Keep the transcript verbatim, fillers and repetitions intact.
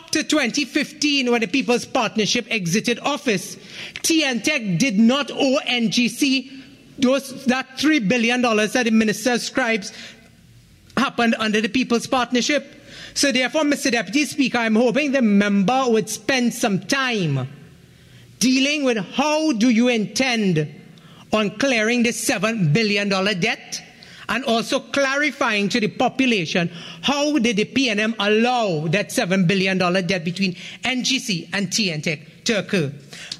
up to twenty fifteen, when the People's Partnership exited office, T N Tech did not owe N G C those, that three billion dollars that the minister ascribes happened under the People's Partnership. So therefore, Mister Deputy Speaker, I'm hoping the member would spend some time dealing with how do you intend on clearing the seven billion dollars debt, and also clarifying to the population how did the P N M allow that seven billion dollars debt between N G C and T N Tech to occur.